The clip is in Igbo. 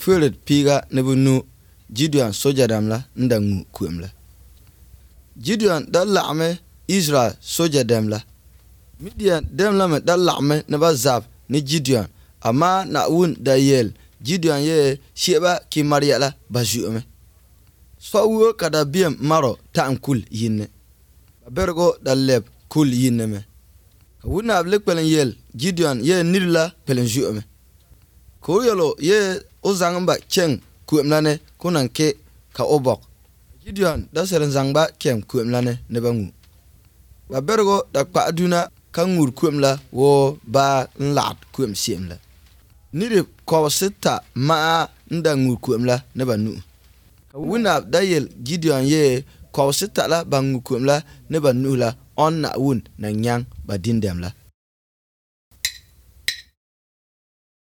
Füret piga ne bu nu Gideon soja dam la nda ngu kuem la. Gideon da la'ame Israel soja dam la. Midian dem la me da la'ame ne ba zab ni Gideon ama na wun da yel Gideon ye sheba ki Maria la ba jume. So wo kada biem maro ta ankul yinne. Bergo da leb kul yinne me. Wuna ablek pelen yel Gideon ye nirla pelen jume. Ko yolo ye ozangba cheng kuemlane kunan ke ka obok. Gideon da selen zangba kem kuemlane ne bangu. Ba bergo da kwa aduna kangur kuemla wo ba nlat kuem siemla. Nire ko sita ma nda ngur kuemla ne banu. Wuna da yel Gideon ye ko sita la bangu kuemla ne banu la on na wun na nyang ba dindem la.